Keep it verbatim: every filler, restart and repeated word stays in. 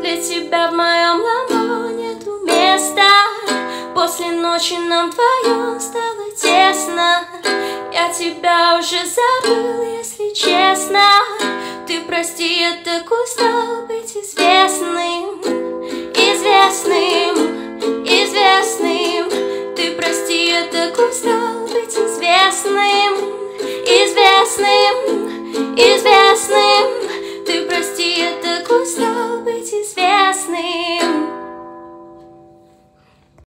для тебя в моем ламбо нету места. После ночи нам вдвоем стало тесно. Я тебя уже забыл, если честно. Ты прости, я так устал быть известным.